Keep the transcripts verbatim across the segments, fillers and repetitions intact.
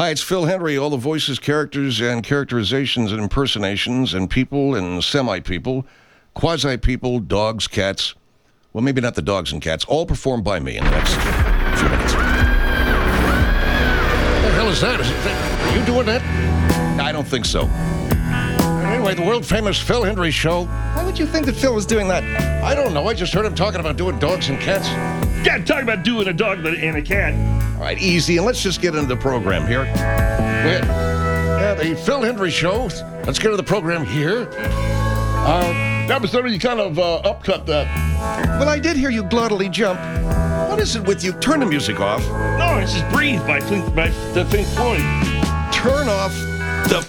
Hi, it's Phil Hendry. All the voices, characters, and characterizations and impersonations and people and semi-people, quasi-people, dogs, cats. Well, maybe not the dogs and cats. All performed by me in the next few minutes. What the hell is that? Is it, are you doing that? I don't think so. Anyway, the world-famous Phil Hendry Show. Why would you think that Phil was doing that? I don't know. I just heard him talking about doing dogs and cats. Yeah, talking about doing a dog and a cat. All right, easy, and let's just get into the program here. Go ahead. Yeah, the Phil Hendry Show. Let's get into the program here. Uh, that was sort of you kind of uh, upcut that. Well, I did hear you glottally jump. What is it with you? Turn the music off. No, this is Breathe by, Pink, by the Pink Floyd. Turn off the...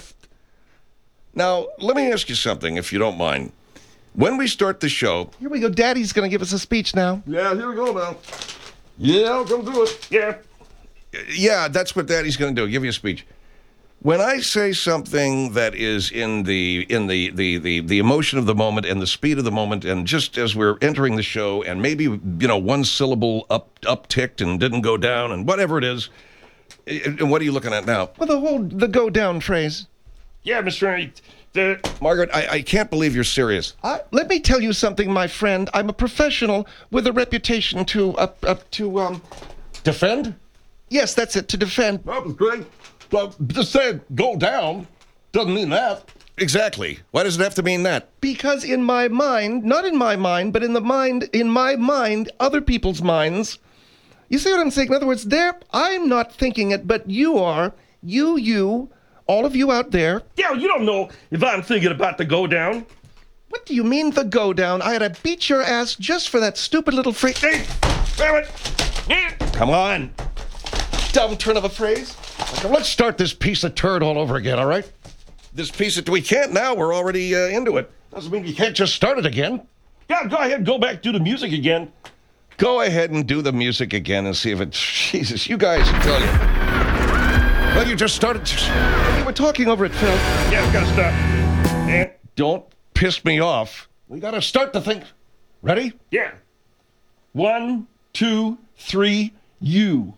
Now, let me ask you something, if you don't mind. When we start the show... Here we go. Daddy's going to give us a speech now. Yeah, here we go now. Yeah, I'll come do it. Yeah. Yeah, that's what Daddy's going to do. Give you a speech. When I say something that is in the in the, the, the, the emotion of the moment and the speed of the moment, and just as we're entering the show, and maybe, you know, one syllable up upticked and didn't go down, and whatever it is, and what are you looking at now? Well, the whole, the go down phrase. Yeah, Mister Hendry. The... Margaret, I, I can't believe you're serious. Uh, let me tell you something, my friend. I'm a professional with a reputation to, uh, uh, to, um... Defend? Yes, that's it, to defend. That was great. Well, just saying go down doesn't mean that. Exactly. Why does it have to mean that? Because in my mind, not in my mind, but in the mind, in my mind, other people's minds. You see what I'm saying? In other words, there, I'm not thinking it, but you are. You, you, all of you out there. Yeah, you don't know if I'm thinking about the go down. What do you mean the go down? I had to beat your ass just for that stupid little phrase. Hey, damn it. Yeah. Come on. Dumb turn of a phrase. Okay, let's start this piece of turd all over again, all right? This piece of... We can't now. We're already uh, into it. Doesn't mean you can't just start it again. Yeah, go ahead. Go back to the music again. Go ahead and do the music again and see if it... Jesus, you guys, I tell you. Well, you just started... You were talking over it, Phil. Yeah, we gotta stop. And... Don't piss me off. We gotta start the thing. Ready? Yeah. One, two, three, you.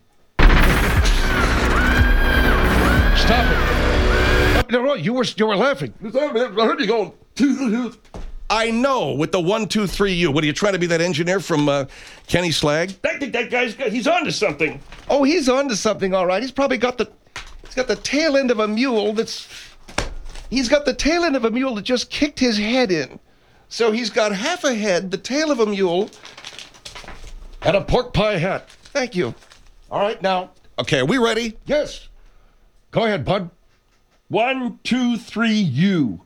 Stop it. No, no, you were, you were laughing. I heard you going. I know, with the one, two, three, you. What, are you trying to be that engineer from uh, Kenny Slag? I think that guy's got, he's on to something. Oh, he's on to something, all right. He's probably got the, he's got the tail end of a mule that's, he's got the tail end of a mule that just kicked his head in. So he's got half a head, the tail of a mule, and a pork pie hat. Thank you. All right, now. Okay, are we ready? Yes. Go ahead, bud. One, two, three, you.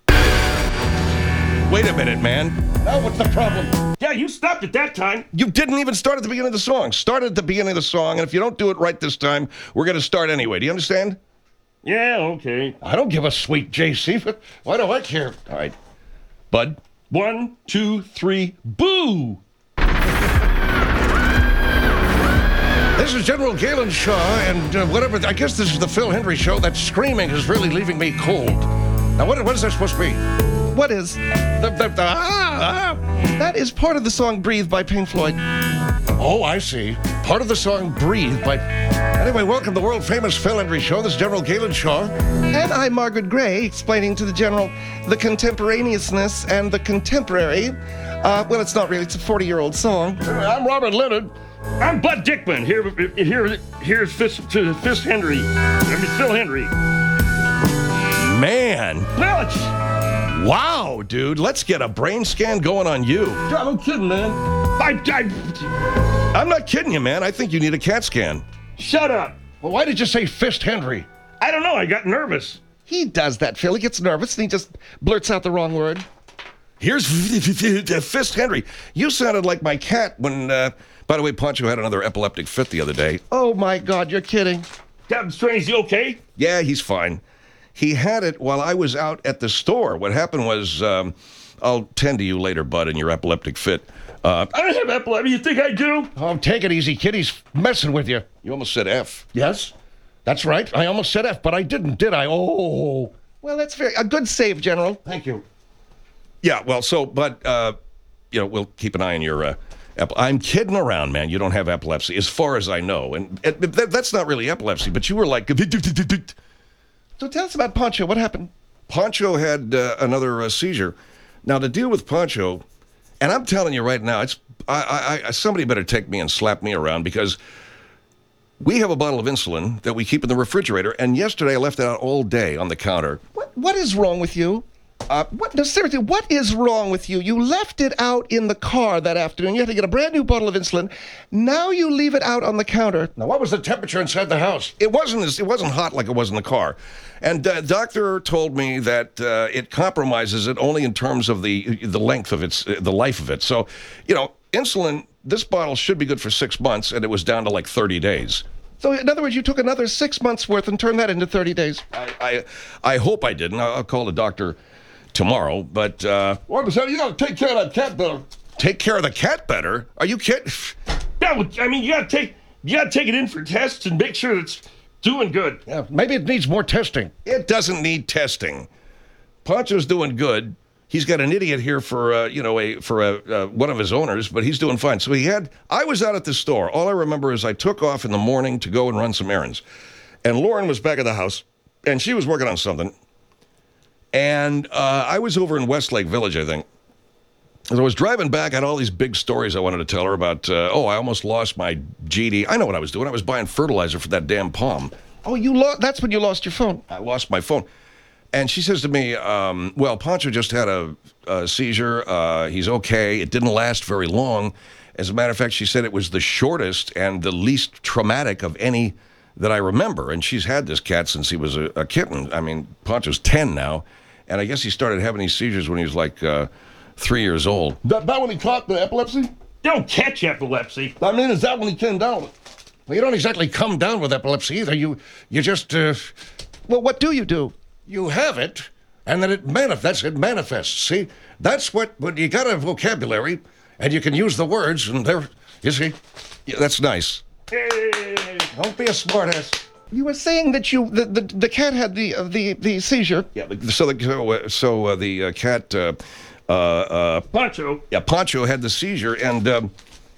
Wait a minute, man. Now what's the problem? Yeah, you stopped at that time. You didn't even start at the beginning of the song. Start at the beginning of the song, and if you don't do it right this time, we're going to start anyway. Do you understand? Yeah, okay. I don't give a sweet J C. Why do I care? All right. Bud. One, two, three, boo! This is General Galen Shaw, and uh, whatever, I guess this is the Phil Hendry Show. That screaming is really leaving me cold. Now, what, what is that supposed to be? What is? The, the, the, ah, ah. That is part of the song Breathe by Pink Floyd. Oh, I see. Part of the song Breathe by... Anyway, welcome to the world-famous Phil Hendry Show. This is General Galen Shaw. And I'm Margaret Gray, explaining to the General the contemporaneousness and the contemporary. Uh, well, it's not really. It's a forty-year-old song. I'm Robert Leonard. I'm Bud Dickman. Here, here, here's Fist, to Fist Hendry. I mean, Phil Hendry. Man. Well, it's... Wow, dude. Let's get a brain scan going on you. Yeah, I'm kidding, man. I, I... I'm not kidding you, man. I think you need a CAT scan. Shut up. Well, why did you say Fist Hendry? I don't know. I got nervous. He does that, Phil. He gets nervous and he just blurts out the wrong word. Here's Fist Hendry. You sounded like my cat when... Uh, By the way, Poncho had another epileptic fit the other day. Oh, my God, you're kidding. Captain Strange, is he okay? Yeah, he's fine. He had it while I was out at the store. What happened was, um, I'll tend to you later, Bud, in your epileptic fit. Uh, I don't have epilepsy. You think I do? Oh, take it easy, kid. He's messing with you. You almost said F. Yes. That's right. I almost said F, but I didn't, did I? Oh. Well, that's very... A good save, General. Thank you. Yeah, well, so, but, uh, you know, we'll keep an eye on your... Uh, Ep- I'm kidding around, man. You don't have epilepsy, as far as I know. And it, that, that's not really epilepsy, but you were like... So tell us about Poncho. What happened? Poncho had uh, another uh, seizure. Now, to deal with Poncho, and I'm telling you right now, it's I, I, I somebody better take me and slap me around, because we have a bottle of insulin that we keep in the refrigerator, and yesterday I left it out all day on the counter. What What is wrong with you? Uh, what, no, seriously, what is wrong with you? You left it out in the car that afternoon. You had to get a brand new bottle of insulin. Now you leave it out on the counter. Now, what was the temperature inside the house? It wasn't as, it wasn't hot like it was in the car. And uh, doctor told me that uh, it compromises it only in terms of the the length of its, uh, the life of it. So, you know, insulin, this bottle should be good for six months, and it was down to like thirty days. So, in other words, you took another six months worth and turned that into thirty days. I I, I hope I didn't. I'll, I'll call the doctor tomorrow, but... Uh, What the hell? You got to take care of that cat better. take care of the cat better? Are you kidding? Yeah, well, I mean, you gotta take you gotta take it in for tests and make sure it's doing good. Yeah, maybe it needs more testing. It doesn't need testing. Poncho's doing good. He's got an idiot here for, uh, you know, a for a, uh, one of his owners, but he's doing fine. So he had, I was out at the store. All I remember is I took off in the morning to go and run some errands. And Lauren was back at the house, and she was working on something. And uh, I was over in Westlake Village, I think. As I was driving back, I had all these big stories I wanted to tell her about, uh, oh, I almost lost my G D. I know what I was doing. I was buying fertilizer for that damn palm. Oh, you lost. That's when you lost your phone. I lost my phone. And she says to me, um, well, Poncho just had a, a seizure. Uh, he's okay. It didn't last very long. As a matter of fact, she said it was the shortest and the least traumatic of any that I remember. And she's had this cat since he was a, a kitten. I mean, Poncho's ten now. And I guess he started having these seizures when he was like uh, three years old. That, that when he caught the epilepsy? You don't catch epilepsy. I mean, is that when he came down? Well, you don't exactly come down with epilepsy either. You, you just, uh, Well, what do you do? you have it, and then it manifests. It manifests. See, that's what, when you got a vocabulary, and you can use the words, and there, you see, yeah, that's nice. Hey. Don't be a smartass. You were saying that you the the, the cat had the uh, the the seizure. Yeah, so the, so, uh, so uh, the uh, cat, uh, uh, uh, Poncho. yeah, Poncho had the seizure, and um,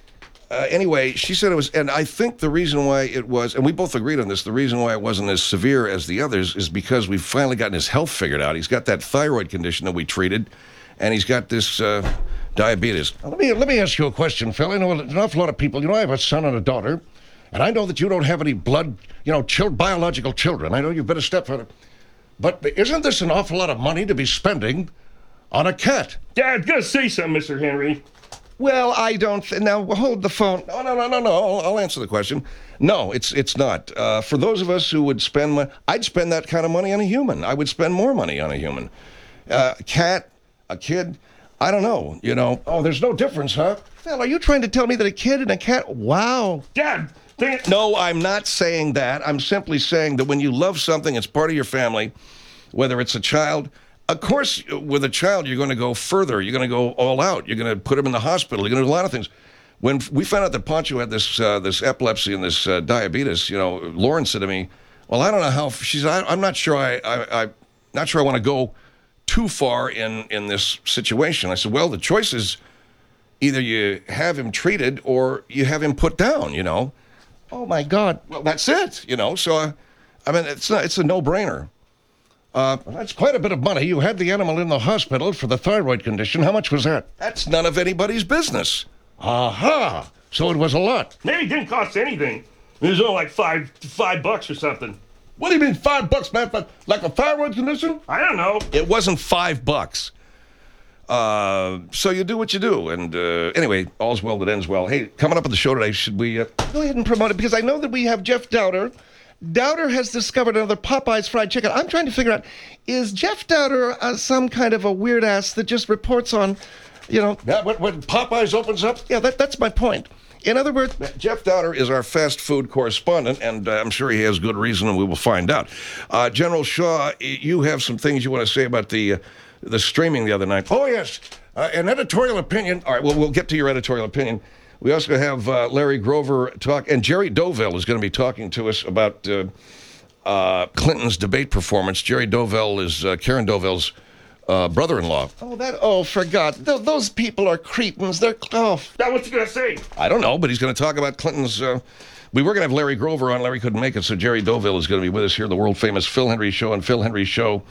uh, anyway, she said it was, and I think the reason why it was, and we both agreed on this, the reason why it wasn't as severe as the others is because we've finally gotten his health figured out. He's got that thyroid condition that we treated, and he's got this uh, diabetes. Let me, let me ask you a question, Phil. I know an awful lot of people. You know, I have a son and a daughter, and I know that you don't have any blood, you know, chil- biological children. I know you've been a stepfather. But isn't this an awful lot of money to be spending on a cat? Yeah, I was gonna say something, Mister Henry. Well, I don't. Th- now hold the phone. No, no, no, no, no. I'll, I'll answer the question. No, it's it's not. Uh, for those of us who would spend money, I'd spend that kind of money on a human. I would spend more money on a human. Uh, a cat, a kid, I don't know, you know. Oh, there's no difference, huh? Phil, are you trying to tell me that a kid and a cat? Wow. Dad, think No, I'm not saying that. I'm simply saying that when you love something, it's part of your family, whether it's a child. Of course, with a child, you're going to go further. You're going to go all out. You're going to put him in the hospital. You're going to do a lot of things. When we found out that Poncho had this uh, this epilepsy and this uh, diabetes, you know, Lauren said to me, "Well, I don't know how." She said, "I'm not sure. I, I, I'm not sure I want to go too far in in this situation." I said, "Well, the choice is either you have him treated or you have him put down. You know." Oh my God. Well, that's it. You know. So, uh, I mean, it's not. It's a no-brainer. Uh, that's quite a bit of money. You had the animal in the hospital for the thyroid condition. How much was that? That's none of anybody's business. Aha! So it was a lot. maybe it didn't cost anything. It was only like five five bucks or something. What do you mean five bucks, man? For, like a thyroid condition? I don't know. It wasn't five bucks. Uh, so you do what you do. And uh, anyway, all's well that ends well. Hey, coming up on the show today, should we... Uh, Go ahead and promote it because I know that we have Jeff Dowder. Dowder has discovered another Popeye's fried chicken. I'm trying to figure out, is Jeff Dowder uh, some kind of a weird ass that just reports on, you know... Yeah, when, when Popeyes opens up? Yeah, that, that's my point. In other words, Jeff Dowder is our fast food correspondent, and uh, I'm sure he has good reason, and we will find out. Uh, General Shaw, you have some things you want to say about the uh, the streaming the other night. Oh, yes. Uh, an editorial opinion. All right, well, we'll get to your editorial opinion. We also have uh, Larry Grover talk, and Jerry Dovell is going to be talking to us about uh, uh, Clinton's debate performance. Jerry Dovell is uh, Karen Dovell's uh, brother-in-law. Oh, that, oh, forgot. Th- those people are cretins. They're, oh. Now, what's he gonna say? I don't know, but he's going to talk about Clinton's. Uh, we were going to have Larry Grover on. Larry couldn't make it, so Jerry Doville is going to be with us here, the world-famous Phil Hendrie Show and Phil Hendrie Show.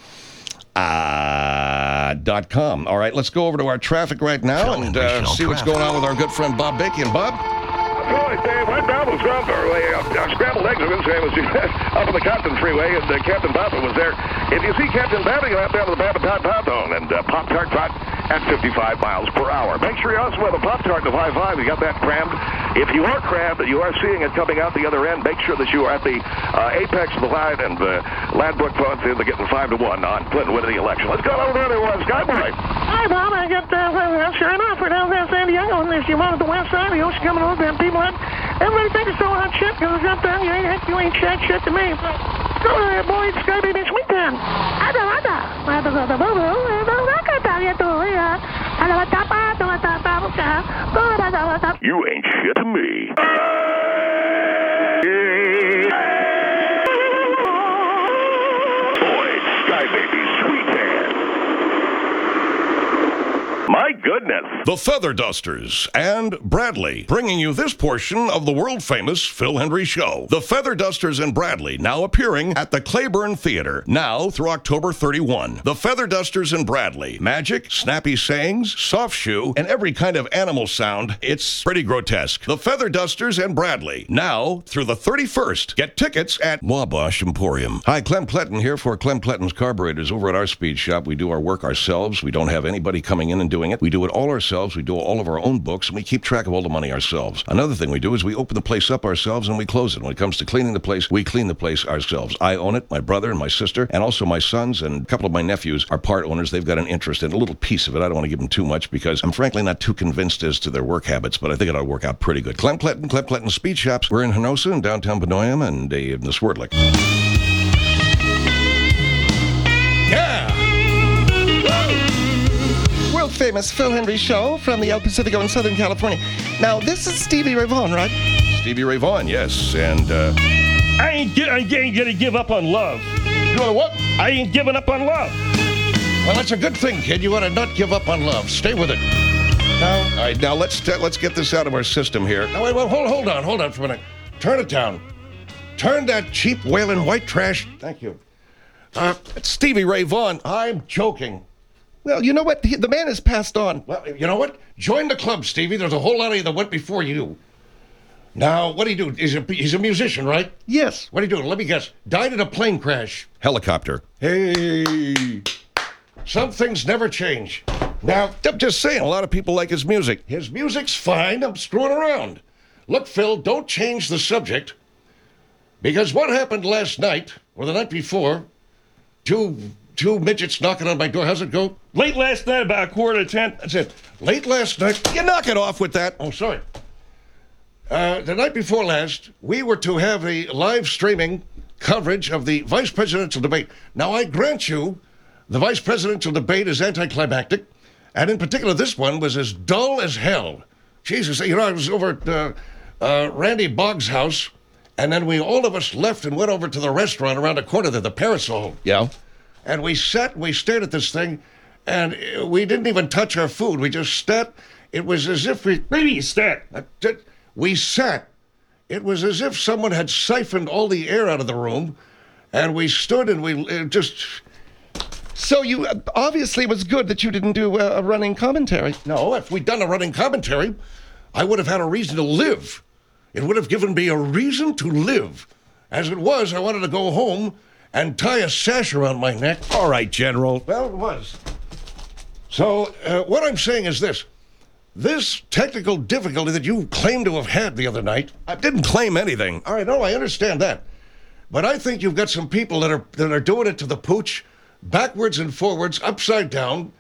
Uh, dot com. All right, let's go over to our traffic right now Phil and Hendrie uh, Show see what's traffic. going on with our good friend Bob Bacon. Bob? Oh, I say, went down the scrambled, uh, scrambled eggs, I was going to say, was up on the Compton Freeway, and uh, Captain Papa was there. If you see Captain Babbitt, go out down to the Babbitt Hot Pot Zone, and uh, Pop-Tart Trot at fifty-five miles per hour. Make sure you also have a Pop-Tart to five five. You got that crammed. If you are crammed, you are seeing it coming out the other end, make sure that you are at the uh, apex of the line, and uh, Ladbroke phones in. They're getting five to one on Clinton winning the election. Let's go over there. There was Skyboy. Hi, Bob. I got, uh, well, sure enough, we're down there in San Diego, and there's you on the west side of the ocean coming over, and people had, everybody think it's so hot shit, because it's up there, you ain't, you ain't chat shit to me. Go there, boy, it's Sky Baby Sweet Town. Ada, ada. Ada, ada, boo, boo. Ada, ada, ada, ada, ada. Ada, ada, ada, ada, ada, ada. You ain't shit to me. Boy, Sky Baby Sweet Town. My goodness. The Feather Dusters and Bradley, bringing you this portion of the world-famous Phil Hendrie Show. The Feather Dusters and Bradley, now appearing at the Claiborne Theater, now through October thirty-first. The Feather Dusters and Bradley. Magic, snappy sayings, soft shoe, and every kind of animal sound. It's pretty grotesque. The Feather Dusters and Bradley, now through the thirty-first. Get tickets at Wabash Emporium. Hi, Clem Cletton here for Clem Cletton's Carburetors. Over at our speed shop, we do our work ourselves. We don't have anybody coming in and doing it. We do it all ourselves. We do all of our own books, and we keep track of all the money ourselves. Another thing we do is we open the place up ourselves and we close it. When it comes to cleaning the place, we clean the place ourselves. I own it, my brother and my sister, and also my sons and a couple of my nephews are part owners. They've got an interest in a little piece of it. I don't want to give them too much because I'm frankly not too convinced as to their work habits, but I think it'll work out pretty good. Clem Cletton, Clem Cletton Speed Shops. We're in Hinosa in downtown Benoyum and uh, in the Swordlick. Yeah! World-famous Phil Hendrie Show from the El Pacifico in Southern California. Now, this is Stevie Ray Vaughan, right? Stevie Ray Vaughan, yes, and uh, I ain't, gi- I ain't gonna give up on love. You want to what? I ain't giving up on love. Well, that's a good thing, kid. You ought to not give up on love. Stay with it. now, all right, now let's uh, let's get this out of our system here. Now, wait, wait, hold, hold on, hold on for a minute. Turn it down. Turn that cheap, wailing white trash. Thank you. Uh, It's Stevie Ray Vaughan. I'm joking. Well, you know what? He, the man has passed on. Well, you know what? Join the club, Stevie. There's a whole lot of you that went before you. Now, what do you do? He's a, he's a musician, right? Yes. What do you do? Let me guess. Died in a plane crash. Helicopter. Hey. Some things never change. Now, I'm just saying, a lot of people like his music. his music's fine. I'm screwing around. Look, Phil, don't change the subject. Because what happened last night, or the night before, two two midgets knocking on my door. How's it go? Late last night, about a quarter to ten. That's it. Late last night. You knock it off with that. Oh, sorry. Uh, the night before last, we were to have a live streaming coverage of the vice presidential debate. Now, I grant you, the vice presidential debate is anticlimactic, and in particular, this one was as dull as hell. Jesus, you know, I was over at uh, uh, Randy Boggs' house, and then we all of us left and went over to the restaurant around the corner there, the Parasol. Yeah. And we sat, we stared at this thing, and uh, we didn't even touch our food. We just sat. It was as if we. Maybe you stat. Uh, t- We sat. It was as if someone had siphoned all the air out of the room, and we stood and we uh, just. So you uh, obviously it was good that you didn't do a, a running commentary. No, if we'd done a running commentary, I would have had a reason to live. It would have given me a reason to live. As it was, I wanted to go home and tie a sash around my neck. All right, General. Well, it was. So, uh, what I'm saying is this. This technical difficulty that you claim to have had the other night. I didn't claim anything. All right, no, I understand that. But I think you've got some people that are that are doing it to the pooch, backwards and forwards, upside down.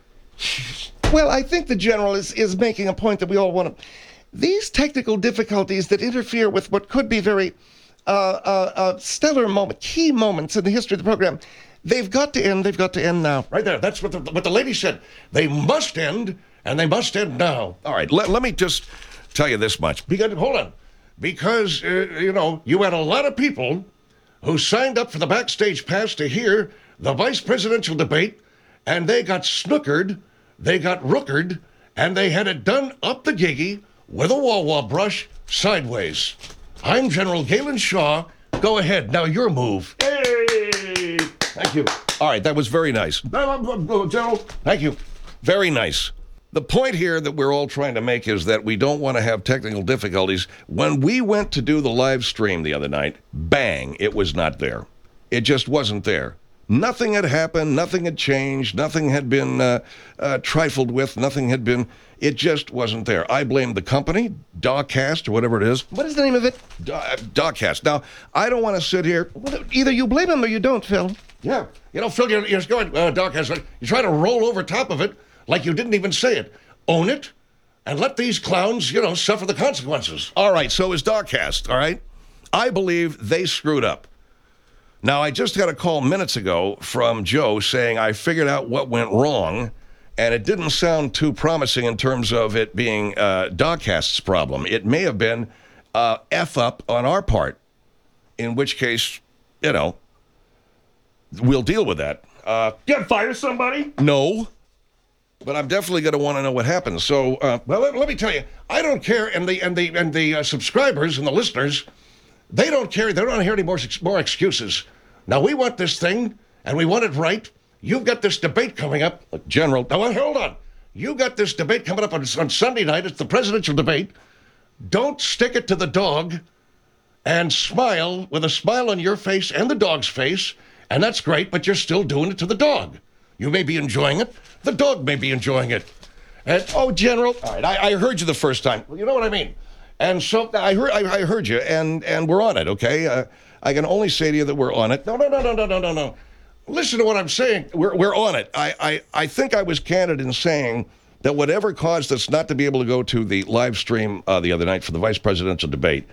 Well, I think the general is, is making a point that we all want to. These technical difficulties that interfere with what could be very uh, uh, uh, stellar moment, key moments in the history of the program, they've got to end. They've got to end now. Right there. That's what the, what the lady said. They must end, and they must end now. All right, let, let me just tell you this much. Because, hold on. Because, uh, you know, you had a lot of people who signed up for the backstage pass to hear the vice presidential debate, and they got snookered, they got rookered, and they had it done up the giggy with a wah-wah brush sideways. I'm General Galen Shaw. Go ahead. Now your move. Hey! Thank you. All right, that was very nice. General. Thank you. Very nice. The point here that we're all trying to make is that we don't want to have technical difficulties. When we went to do the live stream the other night, bang, it was not there. It just wasn't there. Nothing had happened. Nothing had changed. Nothing had been uh, uh, trifled with. Nothing had been... It just wasn't there. I blame the company, Dawcast, or whatever it is. What is the name of it? Da- Dawcast. Now, I don't want to sit here... Well, either you blame him or you don't, Phil. Yeah. You know, Phil, you're, you're going, uh, Doc has, you try to roll over top of it like you didn't even say it. Own it and let these clowns, you know, suffer the consequences. All right, so is Dawcast, all right? I believe they screwed up. Now, I just got a call minutes ago from Joe saying I figured out what went wrong, and it didn't sound too promising in terms of it being uh, Dawcast's problem. It may have been uh, F up on our part, in which case, you know, we'll deal with that. Uh, You gotta fire somebody? no, but I'm definitely going to want to know what happened. So, uh, Well, let, let me tell you, I don't care, and the and the and the uh, subscribers and the listeners, they don't care. They don't hear any more more excuses. Now we want this thing, and we want it right. You've got this debate coming up, General, Now, well, hold on. You got this debate coming up on, on Sunday night. It's the presidential debate. Don't stick it to the dog and smile with a smile on your face and the dog's face, and that's great, but you're still doing it to the dog. You may be enjoying it. The dog may be enjoying it. And, oh, General, all right, I, I heard you the first time. well, you know what I mean? And so, I heard, I, I heard you, and and we're on it. Okay, uh, I can only say to you that we're on it. no, no, no, no, no, no, no, no. Listen to what I'm saying. We're we're on it. I, I I think I was candid in saying that whatever caused us not to be able to go to the live stream uh, the other night for the vice presidential debate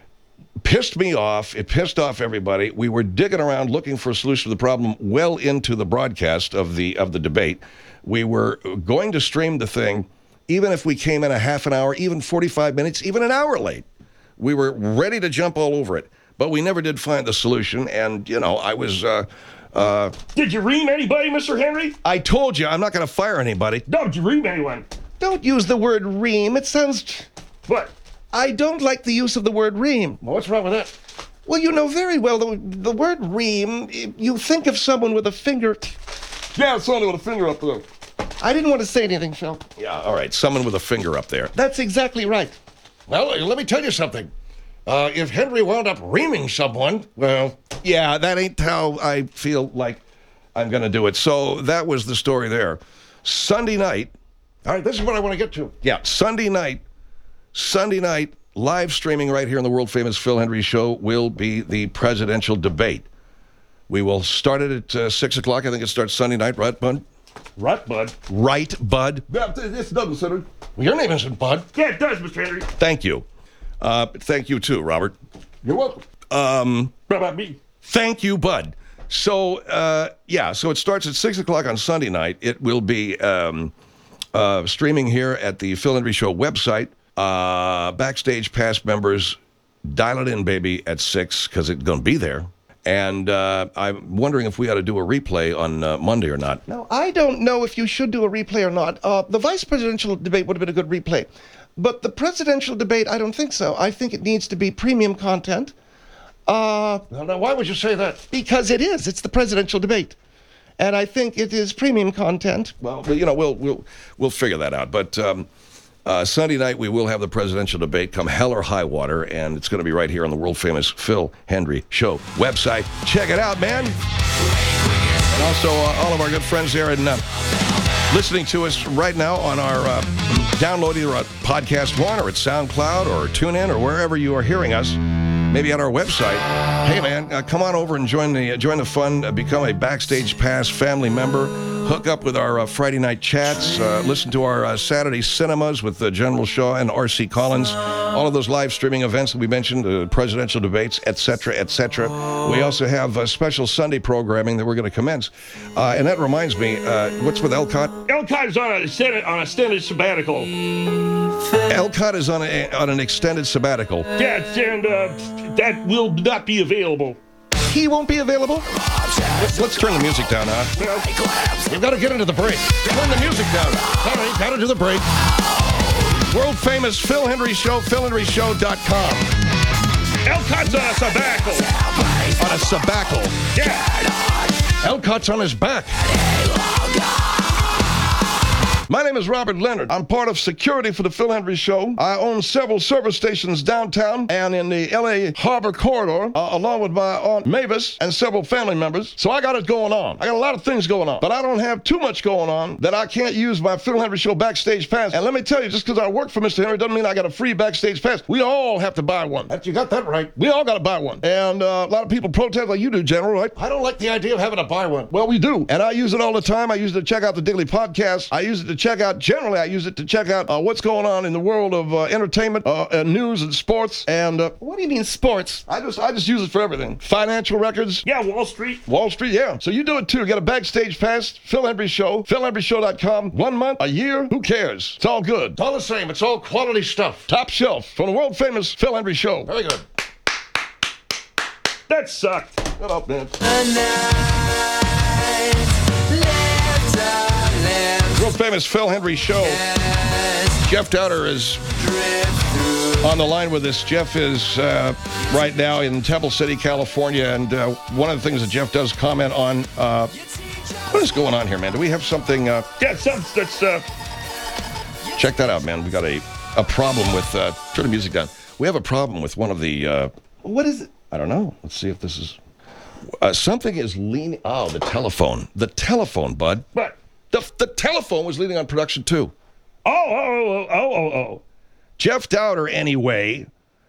pissed me off. It pissed off everybody. We were digging around looking for a solution to the problem well into the broadcast of the of the debate. We were going to stream the thing, even if we came in a half an hour, even forty-five minutes, even an hour late. We were ready to jump all over it, but we never did find the solution. And, you know, I was... Uh, uh, Did you ream anybody, Mister Henry? I told you, I'm not going to fire anybody. No, did you ream anyone? Don't use the word ream. It sounds... What? I don't like the use of the word ream. Well, what's wrong with that? Well, you know very well the, the word ream, you think of someone with a finger... Yeah, somebody with a finger up there. I didn't want to say anything, Phil. Yeah, all right, someone with a finger up there. That's exactly right. Well, let me tell you something. Uh, if Henry wound up reaming someone, well, Yeah, that ain't how I feel like I'm going to do it. So that was the story there. Sunday night, all right, this is what I want to get to. yeah, Sunday night, Sunday night, live streaming right here on the world-famous Phil Hendry Show will be the presidential debate. We will start it at uh, six o'clock. I think it starts Sunday night, right, Bud? Right, bud. Right, Bud? Yeah, this doesn't, Senator. Well, your name isn't Bud. Yeah, it does, Mister Henry. Thank you. Uh, thank you, too, Robert. You're welcome. Um, What about me? Thank you, Bud. So, uh, yeah, so it starts at six o'clock on Sunday night. It will be um, uh, streaming here at the Phil Hendry Show website. Uh, backstage pass members, dial it in, baby, at six, because it's going to be there. And uh, I'm wondering if we ought to do a replay on uh, Monday or not. Now, I don't know if you should do a replay or not. Uh, the vice presidential debate would have been a good replay. But the presidential debate, I don't think so. I think it needs to be premium content. Uh, Well, now, why would you say that? because it is. It's the presidential debate. And I think it is premium content. Well, you know, we'll we'll we'll figure that out. But um, uh, Sunday night we will have the presidential debate, come hell or high water, and it's going to be right here on the world famous Phil Hendry Show website. Check it out, man. And also uh, all of our good friends there and uh, listening to us right now on our uh, downloading our podcast one or at SoundCloud or TuneIn or wherever you are hearing us. Maybe at our website. Hey, man, uh, come on over and join the uh, join the fun. Uh, become a Backstage Pass family member. Hook up with our uh, Friday night chats. Uh, listen to our uh, Saturday cinemas with uh, General Shaw and R C Collins. All of those live streaming events that we mentioned, uh, presidential debates, et cetera, et cetera. We also have uh, special Sunday programming that we're going to commence. Uh, and that reminds me, uh, what's with Elcott? Elcott is on a extended, on a extended sabbatical. Elcott is on, a, on an extended sabbatical. Yeah, and uh, that will not be available. he won't be available? Let's, let's turn the music down, huh? We've got to get into the break. Turn the music down. All right, got to do the break. World famous Phil Hendry Show, phil hendry show dot com. Elcott's on a sabbatical. On a sabbatical. Yeah. Elcott's on his back. My name is Robert Leonard. I'm part of security for the Phil Hendry Show. I own several service stations downtown and in the L A Harbor corridor, uh, along with my aunt Mavis and several family members. So I got it going on. I got a lot of things going on, but I don't have too much going on that I can't use my Phil Hendry Show backstage pass. And let me tell you, just because I work for Mister Henry doesn't mean I got a free backstage pass. We all have to buy one. That, you got that right. We all got to buy one. And uh, a lot of people protest like you do, General, right? I don't like the idea of having to buy one. Well, we do. And I use it all the time. I use it to check out the daily podcast. I use it to check out, generally, I use it to check out uh, what's going on in the world of uh, entertainment, uh, and news and sports. And uh, What do you mean sports? I just I just use it for everything. Financial records. Yeah, Wall Street. Wall Street, yeah. So you do it too. Get a backstage pass, Phil Hendry Show, phil hendry show dot com. One month, a year, who cares? It's all good. It's all the same. It's all quality stuff. Top shelf from the world famous Phil Hendry Show. Very good. That sucked. Shut up, man. World famous Phil Hendry Show. Jeff Dowder is on the line with us. Jeff is uh, right now in Temple City, California, and uh, one of the things that Jeff does comment on, uh, what is going on here, man? Do we have something? Uh, Yeah, some, that's, uh, check that out, man. We got a, a problem with, uh, turn the music down. We have a problem with one of the, uh, What is it? I don't know. Let's see if this is, uh, something is leaning, oh, the telephone. The telephone, bud. what? The, the telephone was leaning on production, too. Oh, oh, oh, oh, oh, oh. Jeff Dowder, anyway,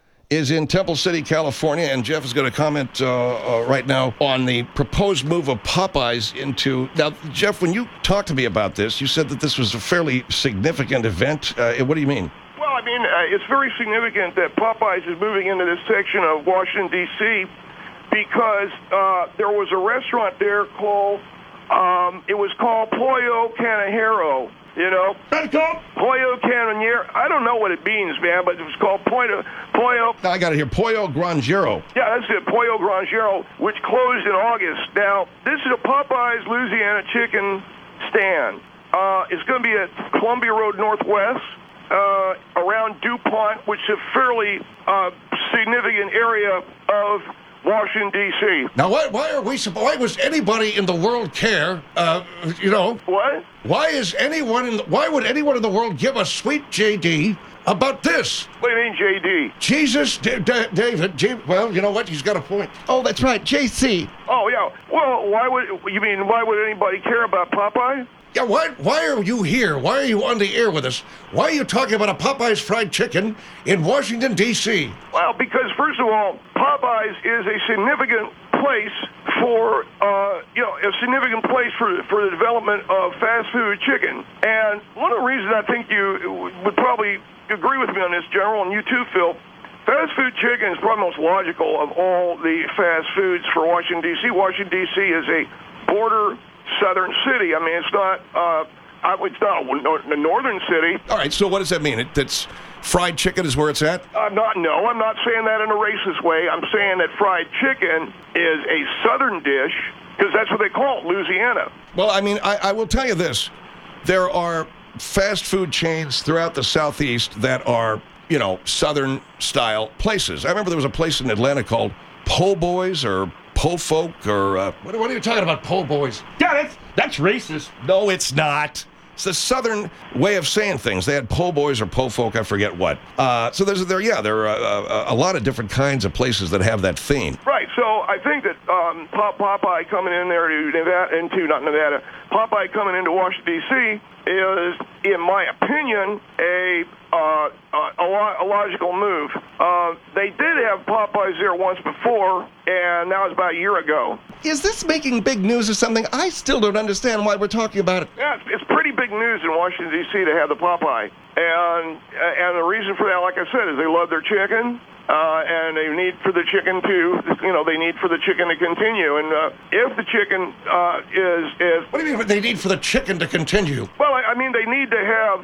is in Temple City, California, and Jeff is going to comment uh, uh, right now on the proposed move of Popeyes into... Now, Jeff, when you talked to me about this, you said that this was a fairly significant event. Uh, what do you mean? Well, I mean, uh, it's very significant that Popeyes is moving into this section of Washington, D C, because uh, there was a restaurant there called... Um, it was called Pollo Canajero, you know? That's called? Pollo Canajero. I don't know what it means, man, but it was called Pollo. Pollo. I got it here. Pollo Granjero. Yeah, that's it. Pollo Granjero, which closed in August. Now, this is a Popeyes Louisiana chicken stand. Uh, it's going to be at Columbia Road Northwest, uh, around DuPont, which is a fairly uh, significant area of Washington, D C. Now, why, why are we, why was anybody in the world care, uh, you know? What? Why is anyone in, the, why would anyone in the world give a sweet J D about this? What do you mean, J D? Jesus, D- D- David, J- well, you know what? He's got a point. Oh, that's right, J C. Oh, yeah. Well, why would, you mean, why would anybody care about Popeye? Yeah, why, why are you here? Why are you on the air with us? Why are you talking about a Popeye's fried chicken in Washington, D C? Well, because, first of all, Popeyes is a significant place for, uh, you know, a significant place for, for the development of fast food chicken. And one of the reasons I think you would probably agree with me on this, General, and you too, Phil, fast food chicken is probably the most logical of all the fast foods for Washington, D C. Washington, D C is a border southern city. I mean, it's not, uh, it's not a northern city. All right, so what does that mean? It, that's fried chicken is where it's at? I'm not, no, I'm not saying that in a racist way. I'm saying that fried chicken is a southern dish because that's what they call it, Louisiana. Well, I mean, I, I will tell you this. There are fast food chains throughout the Southeast that are, you know, southern style places. I remember there was a place in Atlanta called Po' Boys or Po' Folk or... Uh, What, what are you talking about, po' boys? Yeah, that's, that's racist. no, it's not. It's the southern way of saying things. They had Po' Boys or Po' Folk, I forget what. Uh, so there's there, yeah, there are uh, a lot of different kinds of places that have that theme. Right, so I think that um, Pop- Popeye coming in there to Nevada, into, not Nevada, Popeye coming into Washington, D C is, in my opinion, a uh, a, lo- a logical move. Uh, they did have Popeyes there once before, and that was about a year ago. Is this making big news or something? I still don't understand why we're talking about it. Yeah, it's, it's pretty big news in Washington, D C to have the Popeye. And, and the reason for that, like I said, is they love their chicken. Uh, and they need for the chicken to, you know, they need for the chicken to continue. And uh, if the chicken uh, is, is... What do you mean they need for the chicken to continue? Well, I, I mean, they need to have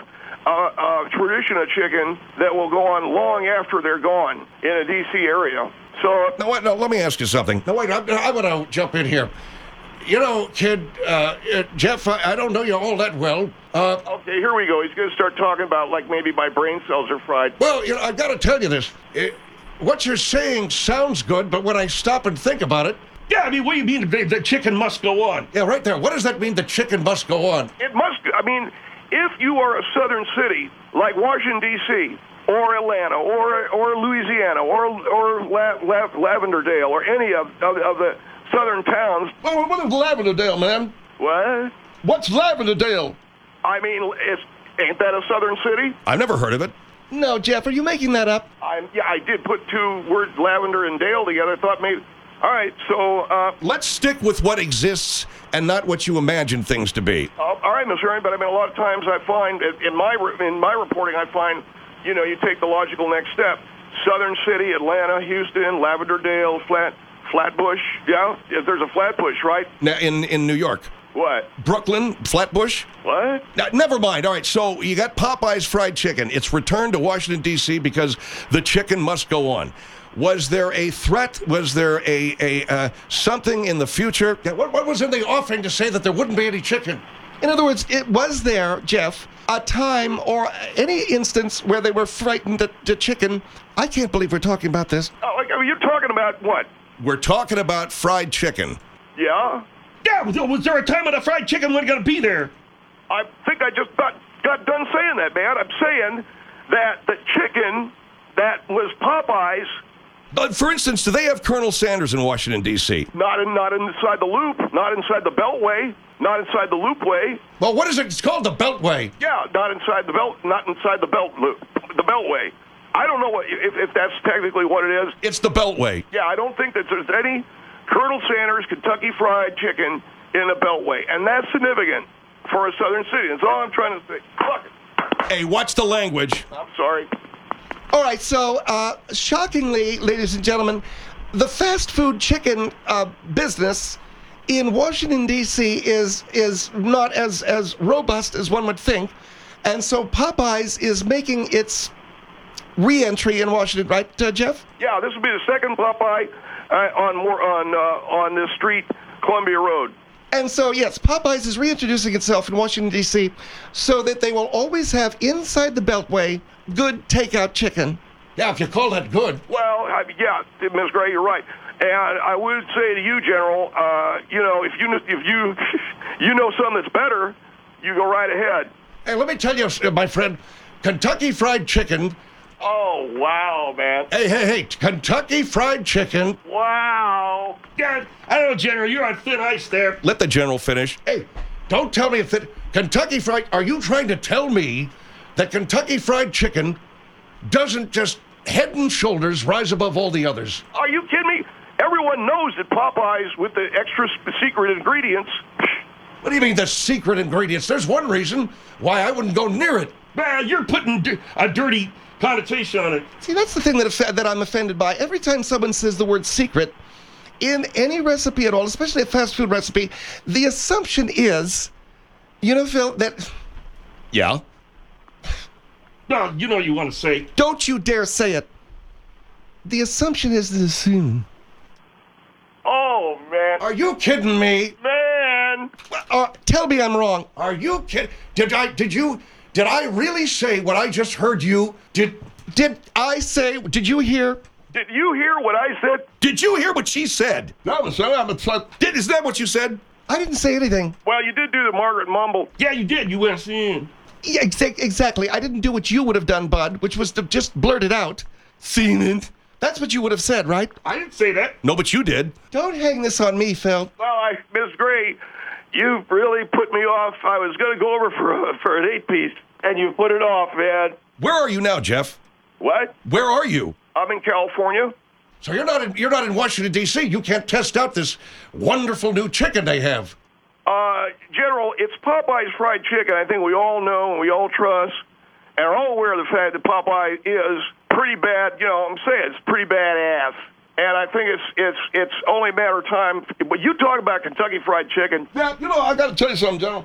a, a tradition of chicken that will go on long after they're gone in a D C area. So, No, wait, no, let me ask you something. No, wait, I, I want to jump in here. You know, kid, uh, uh, Jeff, I, I don't know you all that well. Uh, okay, here we go. He's going to start talking about, like, maybe my brain cells are fried. well, you know, I've got to tell you this. It, what you're saying sounds good, but when I stop and think about it, Yeah, I mean, what do you mean the, the chicken must go on? yeah, right there. What does that mean? The chicken must go on. It must, I mean, if you are a southern city like Washington, D C, or Atlanta, or or Louisiana, or or La, La, Lavenderdale, or any of, of, of the southern towns, Oh, what is Lavenderdale, man? what? What's Lavenderdale? I mean, it's, ain't that a southern city? I've never heard of it. No, Jeff, are you making that up? I'm, yeah, I did put two words, lavender and dale, together. Thought maybe, all right, so, uh, Let's stick with what exists and not what you imagine things to be. Uh, all right, Mister Ernie, but I mean, a lot of times I find in my in my reporting, I find, you know, you take the logical next step: Southern City, Atlanta, Houston, Lavenderdale, Flat Flatbush. Yeah, if there's a Flatbush, right? Now, in, in New York. What? Brooklyn, Flatbush? What? Now, never mind. All right, so you got Popeye's fried chicken. It's returned to Washington, D C because the chicken must go on. Was there a threat? Was there a, a uh, something in the future? Yeah, what, what was in the offing to say that there wouldn't be any chicken? In other words, it was there, Jeff, a time or any instance where they were frightened at the chicken. I can't believe we're talking about this. Oh, like, I mean, you're talking about what? We're talking about fried chicken. Yeah. Yeah, was, was there a time when the fried chicken wasn't going to be there? I think I just got, got done saying that, man. I'm saying that the chicken that was Popeye's, But for instance, do they have Colonel Sanders in Washington, D C? not in, not inside the loop, not inside the Beltway, not inside the Loopway. Well, what is it? It's called the Beltway. Yeah, not inside the belt, not inside the belt loop, the Beltway. I don't know what if, if that's technically what it is. It's the Beltway. Yeah, I don't think that there's any Colonel Sanders Kentucky Fried Chicken in the Beltway, and that's significant for a southern city. That's all I'm trying to say. Fuck it. Hey, watch the language. I'm sorry. All right, so uh, shockingly, ladies and gentlemen, the fast food chicken uh, business in Washington, D C is is not as, as robust as one would think. And so Popeyes is making its re-entry in Washington, right, uh, Jeff? Yeah, this will be the second Popeye uh, on more on uh, on this street, Columbia Road. And so, yes, Popeyes is reintroducing itself in Washington, D C so that they will always have inside the Beltway good takeout chicken. Yeah, if you call that good. Well, I, yeah, Miz Gray, you're right. And I would say to you, General, uh, you know, if you if you you know something that's better, you go right ahead. Hey, let me tell you, uh, my friend, Kentucky Fried Chicken. Oh wow, man! Hey, hey, hey, Kentucky Fried Chicken. Wow. Yeah, I don't know, General. You're on thin ice there. Let the general finish. Hey, don't tell me if that Kentucky Fried. Are you trying to tell me that Kentucky Fried Chicken doesn't just head and shoulders rise above all the others? Are you kidding me? Everyone knows that Popeyes with the extra sp- secret ingredients. What do you mean the secret ingredients? There's one reason why I wouldn't go near it. Man, you're putting di- a dirty connotation on it. See, that's the thing that off- that I'm offended by. Every time someone says the word secret in any recipe at all, especially a fast food recipe, the assumption is, you know, Phil, that Yeah? No, you know you want to say. don't you dare say it. The assumption is the assume. Oh man, Are you kidding me? man! Uh, tell me I'm wrong. Are you kidding? Did I? Did you? Did I really say what I just heard you? Did? Did I say? Did you hear? Did you hear what I said? Did you hear what she said? No, I'm sorry, I'm a Did, is that what you said? I didn't say anything. Well, you did do the Margaret Mumble. Yeah, you did. You went in. Yeah, exa- exactly. I didn't do what you would have done, Bud, which was to just blurt it out. Seen it. That's what you would have said, right? I didn't say that. No, but you did. Don't hang this on me, Phil. Well, I, Miss Gray, you really put me off. I was going to go over for a, for an eight piece, and you put it off, man. Where are you now, Jeff? What? Where are you? I'm in California. So you're not in, you're not in Washington D C. You can't test out this wonderful new chicken they have. Uh, General, it's Popeye's fried chicken. I think we all know and we all trust and are all aware of the fact that Popeye is pretty bad. You know, I'm saying it's pretty badass. And I think it's it's it's only a matter of time. But you talk about Kentucky Fried Chicken. Now, you know, I got to tell you something, General.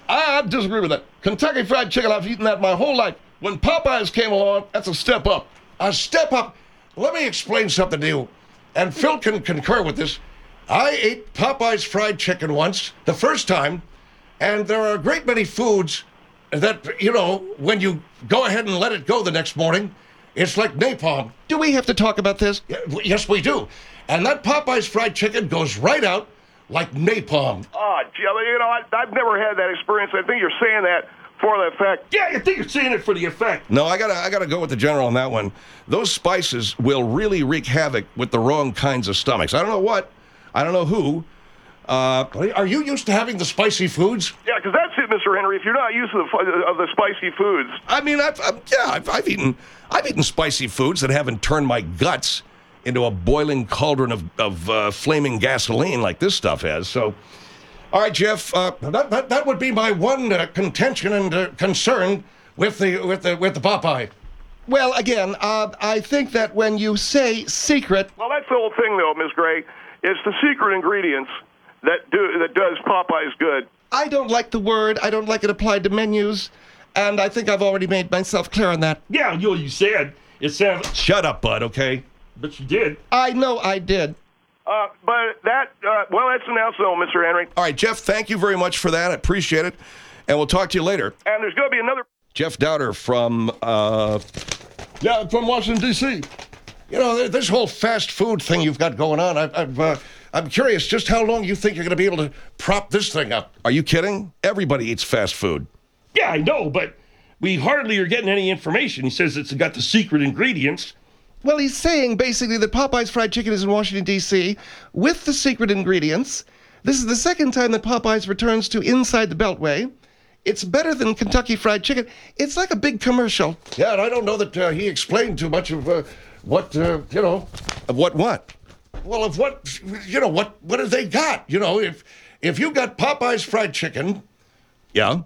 I disagree with that. Kentucky Fried Chicken, I've eaten that my whole life. When Popeyes came along, that's a step up. A step up. Let me explain something to you, and Phil can concur with this. I ate Popeye's fried chicken once, the first time, and there are a great many foods that, you know, when you go ahead and let it go the next morning, it's like napalm. Do we have to talk about this? Yeah, w- Yes, we do. And that Popeye's fried chicken goes right out like napalm. Oh, gee, you know, I, I've never had that experience. I think you're saying that for the fact. Yeah, you think you're saying it for the effect. No, I gotta, I gotta go with the general on that one. Those spices will really wreak havoc with the wrong kinds of stomachs. I don't know what, I don't know who. Uh, Are you used to having the spicy foods? Yeah, because that's it, Mister Henry. If you're not used to the of the spicy foods, I mean, I've, I've yeah, I've, I've eaten, I've eaten spicy foods that haven't turned my guts into a boiling cauldron of, of uh, flaming gasoline like this stuff has. So, all right, Jeff. Uh, That, that, that would be my one uh, contention and uh, concern with the with the with the Popeye. Well, again, uh, I think that when you say secret, well, that's the whole thing, though, Miss Gray. It's the secret ingredients that do that does Popeyes good. I don't like the word. I don't like it applied to menus, and I think I've already made myself clear on that. Yeah, you you said it sounds, shut up, bud. Okay. but you did. I know I did. Uh, but that, uh, well, that's announced, though, Mister Henry. All right, Jeff. Thank you very much for that. I appreciate it, and we'll talk to you later. And there's going to be another. Jeff Dowder from uh, Yeah, from Washington D C. You know, th- this whole fast food thing you've got going on, I, I've, uh, I'm curious just how long you think you're going to be able to prop this thing up. Are you kidding? Everybody eats fast food. Yeah, I know, but we hardly are getting any information. He says it's got the secret ingredients. Well, he's saying basically that Popeye's Fried Chicken is in Washington, D C with the secret ingredients. This is the second time that Popeye's returns to Inside the Beltway. It's better than Kentucky Fried Chicken. It's like a big commercial. Yeah, and I don't know that uh, he explained too much of uh, what, uh, you know, Of what? What? well, of what, you know, what, what have they got? You know, if if you got Popeye's fried chicken Yeah.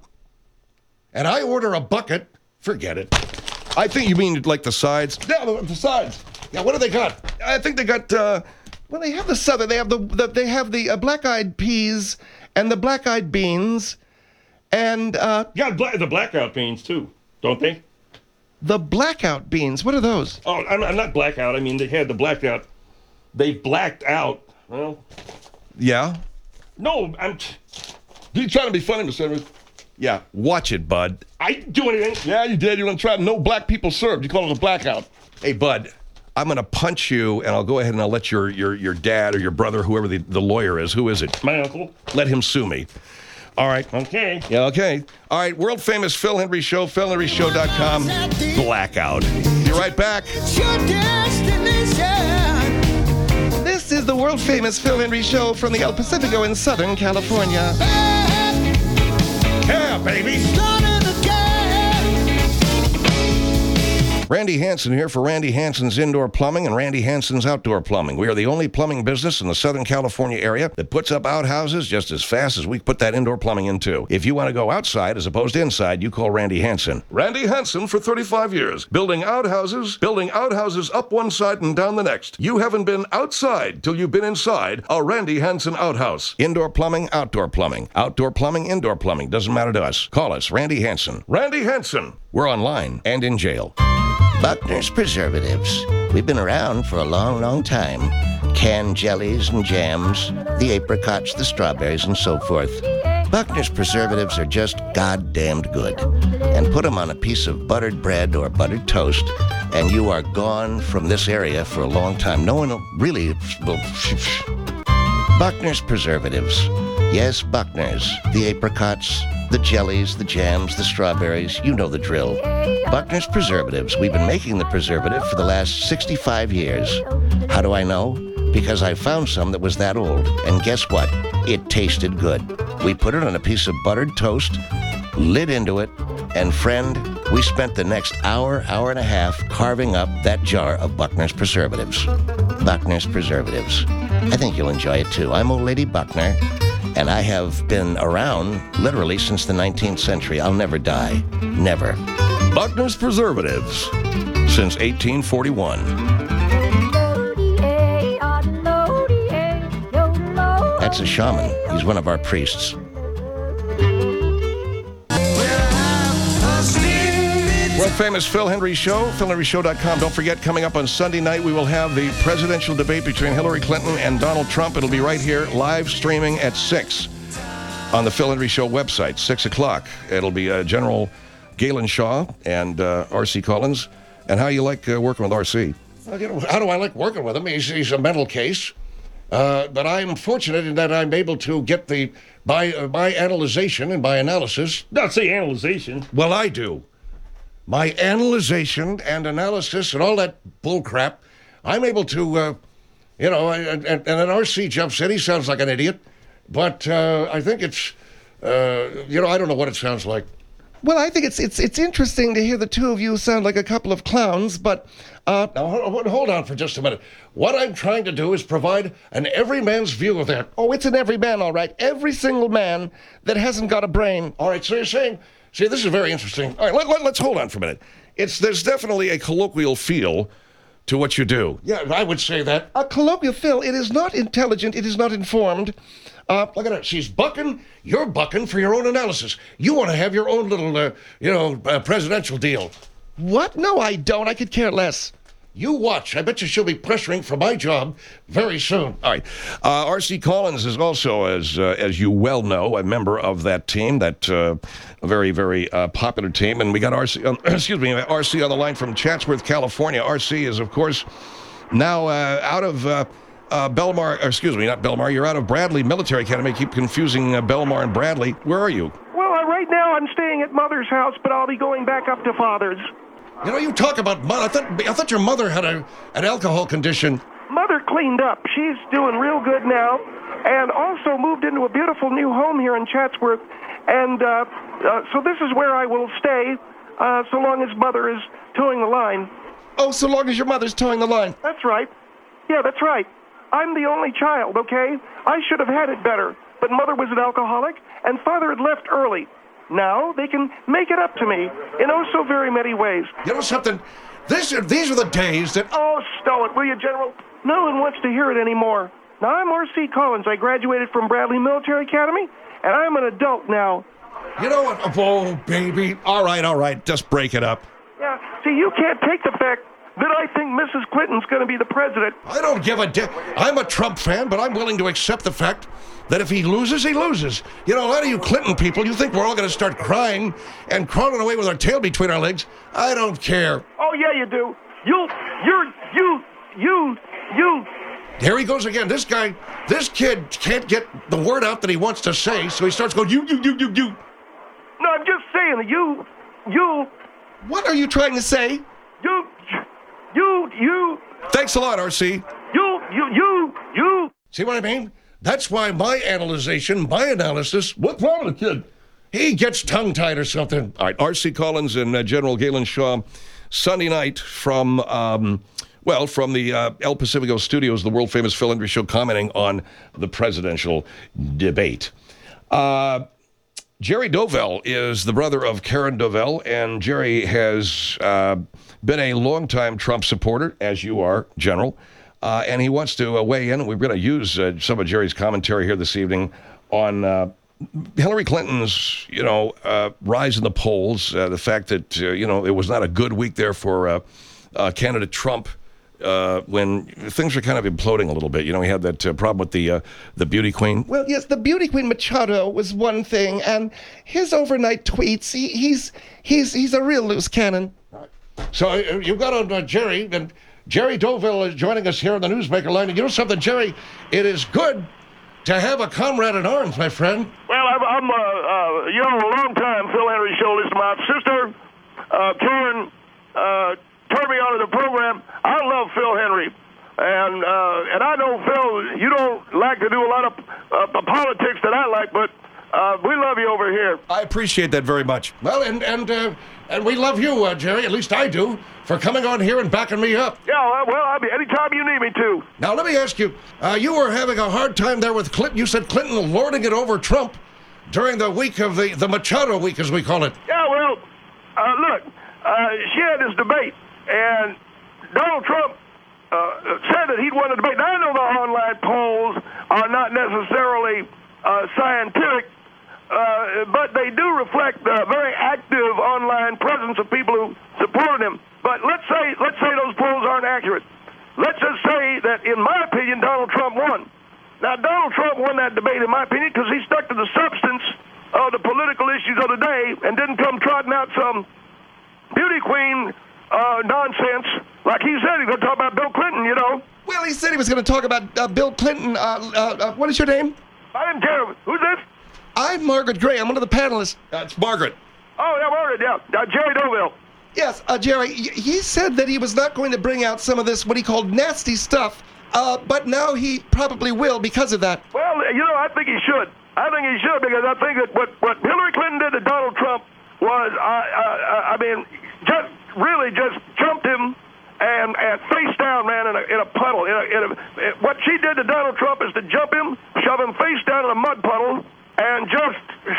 and I order a bucket, forget it. I think you mean like the sides. Yeah, the, the sides. Yeah, what do they got? I think they got. Uh, Well, they have the southern. They have the, the they have the uh, black-eyed peas and the black-eyed beans, and uh, Yeah, bla- the blackout beans, too, don't they? the blackout beans. What are those? Oh, I'm, I'm not blackout. I mean, they had the blackout. They blacked out. Well, yeah. no, I'm. T- You trying to be funny, Mister Edwards? Yeah. Watch it, bud. I didn't do anything. Yeah, you did. You want to try no black people served. You call it a blackout. Hey, bud. I'm going to punch you, and I'll go ahead and I'll let your your your dad or your brother, whoever the, the lawyer is, who is it? My uncle. Let him sue me. All right. Okay. Yeah, okay. All right, world famous Phil Henry Show, phil henry show dot com. Blackout. Be right back. This is the world-famous Phil Henry Show from the El Pacifico in Southern California. Yeah, baby. Randy Hansen here for Randy Hansen's Indoor Plumbing and Randy Hansen's Outdoor Plumbing. We are the only plumbing business in the Southern California area that puts up outhouses just as fast as we put that indoor plumbing in too. If you want to go outside as opposed to inside, you call Randy Hansen. Randy Hansen for thirty-five years. Building outhouses, building outhouses up one side and down the next. You haven't been outside till you've been inside a Randy Hansen outhouse. Indoor plumbing, outdoor plumbing. Outdoor plumbing, indoor plumbing. Doesn't matter to us. Call us, Randy Hansen. Randy Hansen. We're online and in jail. Buckner's Preservatives. We've been around for a long, long time. Canned jellies and jams, the apricots, the strawberries, and so forth. Buckner's Preservatives are just goddamned good. And put them on a piece of buttered bread or buttered toast, and you are gone from this area for a long time. No one will really will... Buckner's Preservatives. Yes, Buckner's. The apricots, the jellies, the jams, the strawberries, you know the drill. Buckner's Preservatives. We've been making the preservative for the last sixty-five years. How do I know? Because I found some that was that old. And guess what? It tasted good. We put it on a piece of buttered toast, lit into it, and friend, we spent the next hour, hour and a half carving up that jar of Buckner's Preservatives. Buckner's Preservatives. I think you'll enjoy it too. I'm old lady Buckner. And I have been around literally since the nineteenth century. I'll never die. Never. Buckner's Preservatives. Since eighteen forty-one. That's a shaman. He's one of our priests. World famous Phil Hendry Show, phil henry show dot com. Don't forget, coming up on Sunday night, we will have the presidential debate between Hillary Clinton and Donald Trump. It'll be right here, live streaming at six on the Phil Hendry Show website, six o'clock. It'll be uh, General Galen Shaw and uh, R C Collins. And how you like uh, working with R C? Well, you know, how do I like working with him? He's, he's a mental case. Uh, but I'm fortunate in that I'm able to get the, by uh, my analyzation and by analysis. Don't say analyzation. Well, I do. My analyzation and analysis and all that bull crap, I'm able to, uh, you know, and, and, and then R C jumps in. He sounds like an idiot. But uh, I think it's, uh, you know, I don't know what it sounds like. Well, I think it's it's it's interesting to hear the two of you sound like a couple of clowns, but uh, Now, hold, hold on for just a minute. What I'm trying to do is provide an everyman's view of that. oh, it's an every man, all right. Every single man that hasn't got a brain. All right, so you're saying, see, this is very interesting. All right, let, let, let's hold on for a minute. It's There's definitely a colloquial feel to what you do. Yeah, I would say that. A colloquial Phil, it is not intelligent, it is not informed. Uh, look at her. She's bucking. You're bucking for your own analysis. You want to have your own little, uh, you know, uh, presidential deal. What? No, I don't. I could care less. You watch. I bet you she'll be pressuring for my job very soon. All right. Uh, R C Collins is also, as uh, as you well know, a member of that team, that uh, very, very uh, popular team. And we got R C, um, excuse me, R C on the line from Chatsworth, California. R C is, of course, now uh, out of uh, uh, Belmar, or excuse me, not Belmar. You're out of Bradley Military Academy. I keep confusing uh, Belmar and Bradley. Where are you? Well, uh, right now I'm staying at Mother's house, but I'll be going back up to Father's. You know, you talk about mother. I thought, I thought your mother had a, an alcohol condition. Mother cleaned up. She's doing real good now, and also moved into a beautiful new home here in Chatsworth. And uh, uh, so this is where I will stay, uh, so long as Mother is towing the line. Oh, so long as your mother's towing the line. That's right. Yeah, that's right. I'm the only child, okay? I should have had it better, but Mother was an alcoholic, and Father had left early. Now they can make it up to me in oh so very many ways. You know something? This, these are the days that... Oh, stow it, will you, General? No one wants to hear it anymore. Now, I'm R C Collins. I graduated from Bradley Military Academy, and I'm an adult now. You know what? Oh, baby. All right, all right. Just break it up. Yeah, see, you can't take the fact that I think Missus Clinton's going to be the president. I don't give a damn. I'm a Trump fan, but I'm willing to accept the fact that if he loses, he loses. You know, a lot of you Clinton people, you think we're all going to start crying and crawling away with our tail between our legs. I don't care. Oh, yeah, you do. You, you're, you, you, you. Here he goes again. This guy, this kid can't get the word out that he wants to say, so he starts going, you, you, you, you, you. No, I'm just saying that you, you, What are you trying to say? you, you, you, Thanks a lot, R C. you, you, you, you. See what I mean? That's why my analyzation, my analysis, What's wrong with the kid? he gets tongue-tied or something. All right, R C Collins and uh, General Galen Shaw, Sunday night from, um, well, from the uh, El Pacifico studios, the world-famous Phil Hendry Show, commenting on the presidential debate. Uh, Jerry Dovell is the brother of Karen Dovell, and Jerry has uh, been a longtime Trump supporter, as you are, General, uh, and he wants to uh, weigh in. We're going to use uh, some of Jerry's commentary here this evening on uh, Hillary Clinton's, you know, uh, rise in the polls, uh, the fact that, uh, you know, it was not a good week there for uh, uh, candidate Trump. Uh, when things were kind of imploding a little bit. You know, we had that uh, problem with the uh, the beauty queen. Well, yes, the beauty queen Machado was one thing, and his overnight tweets, he, he's he's he's a real loose cannon. So uh, you got on uh, Jerry, and Jerry Dovell is joining us here on the Newsmaker line. And you know something, Jerry? It is good to have a comrade in arms, my friend. Well, I'm, I'm uh, uh, you know, a long time Phil Hendry Show listener. My sister, uh, Karen, uh, turned me onto the program. I love Phil Hendry. And uh, and I know, Phil, you don't like to do a lot of uh, politics that I like, but uh, we love you over here. I appreciate that very much. Well, and and uh, and we love you, uh, Jerry. At least I do, for coming on here and backing me up. Yeah, well, I'll be anytime you need me to. Now, let me ask you. Uh, you were having a hard time there with Clinton. You said Clinton lording it over Trump during the week of the the Machado week, as we call it. Yeah, well, uh, look, uh, she had this debate, and Donald Trump uh, said that he'd won the debate. Now, I know the online polls are not necessarily uh, scientific, uh, but they do reflect the very active online presence of people who supported him. But let's say let's say those polls aren't accurate. Let's just say that, in my opinion, Donald Trump won. Now, Donald Trump won that debate, in my opinion, because he stuck to the substance of the political issues of the day and didn't come trotting out some beauty queen uh, nonsense like he said. He's going to talk about Bill Clinton, you know. Well, he said he was going to talk about uh, Bill Clinton. Uh, uh, uh, what is your name? I didn't care. Who's this? I'm Margaret Gray. I'm one of the panelists. Uh, it's Margaret. Oh, yeah, Margaret, yeah. Uh, Jerry Doville. Yes, uh, Jerry, y- he said that he was not going to bring out some of this, what he called nasty stuff, uh, but now he probably will because of that. Well, you know, I think he should. I think he should, because I think that what, what Hillary Clinton did to Donald Trump was, uh, uh, I mean, just really just jumped him and, and face down, man, in a, in a puddle. In a, in a, what she did to Donald Trump is to jump him, shove him face down in a mud puddle, and just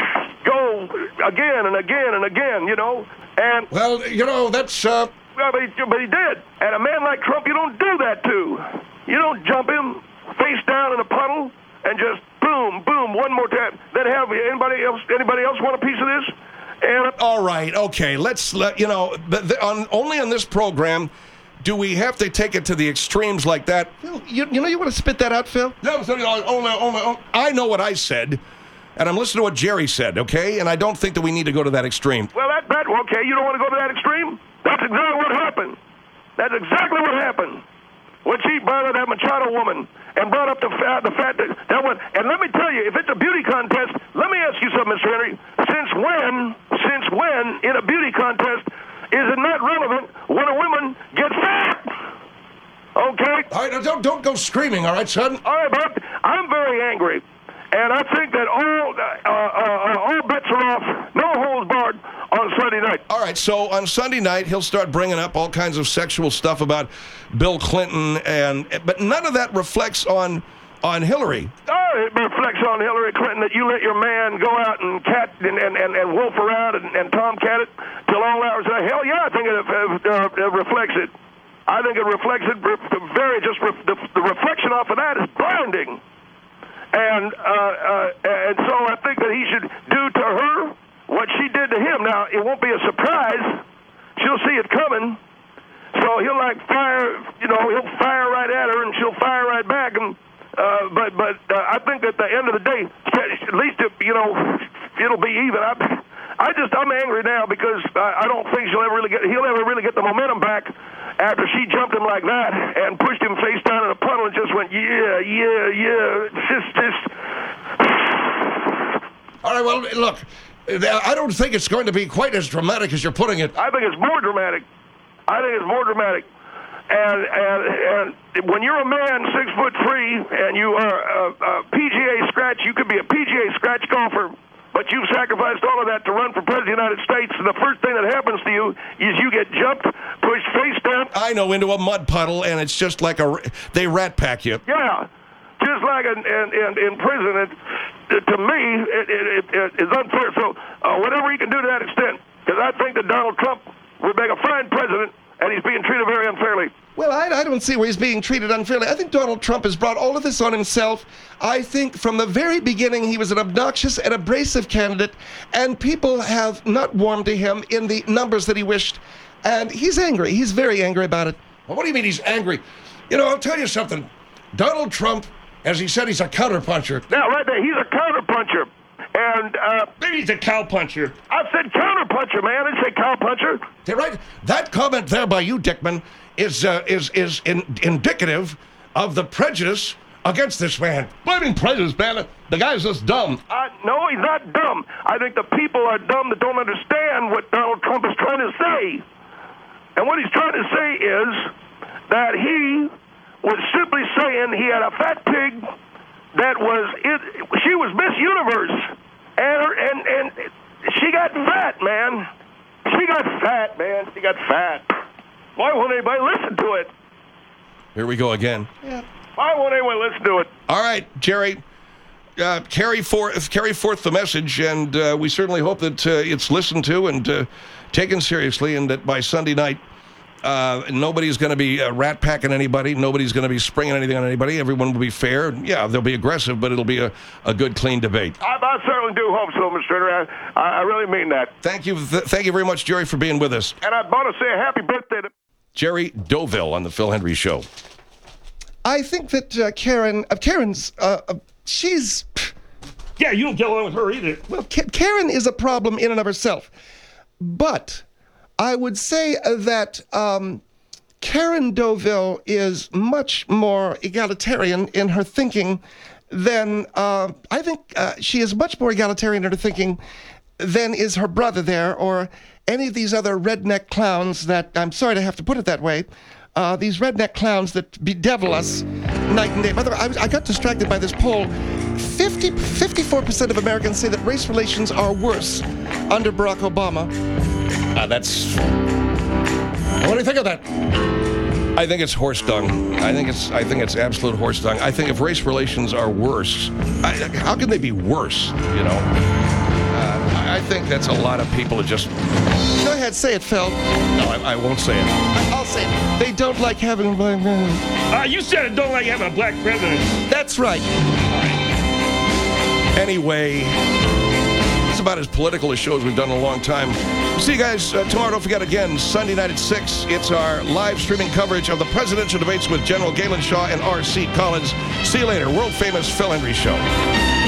go again and again and again, you know. And Well, you know, that's, uh, well, but, he, but he did. And a man like Trump, you don't do that to. You don't jump him face down in a puddle and just boom, boom, one more time. Then have anybody else? Anybody else want a piece of this? And All right, okay, let's let you know. But the, on, only on this program do we have to take it to the extremes like that. Phil, you, you know you want to spit that out, Phil? No, so, uh, only, only, only, I know what I said, and I'm listening to what Jerry said, okay? And I don't think that we need to go to that extreme. well, that that okay. You don't want to go to that extreme. That's exactly what happened. That's exactly what happened when she bothered that Machado woman and brought up the fact, the fact that that one. And let me tell you, if it's a beauty contest, let me ask you something, Mister Henry. Since when, since when in a beauty contest is it not relevant when a woman gets fat? Okay. all right, now don't, don't go screaming, all right, son? All right, but I'm very angry, and I think that all uh, uh, uh, all bets are off, no holds barred on Sunday night. All right, so on Sunday night, he'll start bringing up all kinds of sexual stuff about Bill Clinton, and but none of that reflects on on Hillary. Oh, it reflects on Hillary Clinton that you let your man go out and cat and, and, and, and wolf around and, and tomcat it till all hours. Uh, hell yeah, I think it, uh, uh, it reflects it. I think it reflects it very just re- the, the reflection off of that is blinding. And uh, uh, and so I think that he should do to her what she did to him. Now, it won't be a surprise. She'll see it coming. So he'll like fire, you know, he'll fire right at her and she'll fire right back. And uh, but but uh, I think at the end of the day, at least it, you know, it'll be even. I, I just I'm angry now because I, I don't think she'll ever really get he'll ever really get the momentum back after she jumped him like that and pushed him face down in a puddle and just went yeah yeah yeah. It's just just. All right, well, look, I don't think it's going to be quite as dramatic as you're putting it. I think it's more dramatic. I think it's more dramatic. And and and when you're a man six foot three and you are a, a P G A scratch, you could be a P G A scratch golfer, but you've sacrificed all of that to run for president of the United States. And the first thing that happens to you is you get jumped, pushed face down. I know, into a mud puddle, and it's just like a they rat pack you. Yeah, just like in in, in, in prison. It, it, to me, it, it, it, it's unfair. So uh, whatever he can do to that extent, because I think that Donald Trump would make a fine president, and he's being treated very unfairly. Well, I, I don't see where he's being treated unfairly. I think Donald Trump has brought all of this on himself. I think from the very beginning he was an obnoxious and abrasive candidate, and people have not warmed to him in the numbers that he wished. And he's angry. He's very angry about it. Well, what do you mean he's angry? You know, I'll tell you something. Donald Trump, as he said, he's a counterpuncher. Now, right there, he's a counterpuncher. And uh, Maybe he's a cowpuncher. I said counterpuncher, man. I didn't say cowpuncher. You're right. That comment there by you, Dickman, is uh, is is in, indicative of the prejudice against this man. Blaming prejudice, man. The guy's just dumb. Uh, no, he's not dumb. I think the people are dumb that don't understand what Donald Trump is trying to say. And what he's trying to say is that he was simply saying he had a fat pig that was, it, she was Miss Universe. And, and, and she got fat, man. She got fat, man. She got fat. Why won't anybody listen to it? Here we go again. Why won't anyone listen to it? All right, Jerry, uh, carry forth carry forth the message, and uh, we certainly hope that uh, it's listened to and uh, taken seriously, and that by Sunday night Uh, nobody's going to be uh, rat packing anybody. Nobody's going to be springing anything on anybody. Everyone will be fair. Yeah, they'll be aggressive, but it'll be a, a good, clean debate. I, I certainly do hope so, Mister Turner. I, I really mean that. Thank you. Th- thank you very much, Jerry, for being with us. And I want to say a happy birthday to Jerry Doville on the Phil Hendry Show. I think that uh, Karen, uh, Karen's, uh, uh, she's, Yeah, you don't get along with her either. well, Ka- Karen is a problem in and of herself. But I would say uh, that um, Karen Doville is much more egalitarian in her thinking than, uh, I think uh, she is much more egalitarian in her thinking than is her brother there or any of these other redneck clowns that, I'm sorry to have to put it that way, uh, these redneck clowns that bedevil us night and day. By the way, I, was- I got distracted by this poll. fifty, fifty-four percent of Americans say that race relations are worse under Barack Obama. Uh, that's. What do you think of that? I think it's horse dung. I think it's. I think it's absolute horse dung. I think if race relations are worse, I, how can they be worse? You know. Uh, I I think that's a lot of people who just. Go ahead, say it, Phil. No, I, I won't say it. I'll say it. They don't like having a black man. Uh, you said it don't like having a black president. That's right. Anyway, it's about as political a show as we've done in a long time. See you guys uh, tomorrow. Don't forget again, Sunday night at six. It's our live streaming coverage of the presidential debates with General Galen Shaw and R C Collins. See you later. World famous Phil Hendry Show.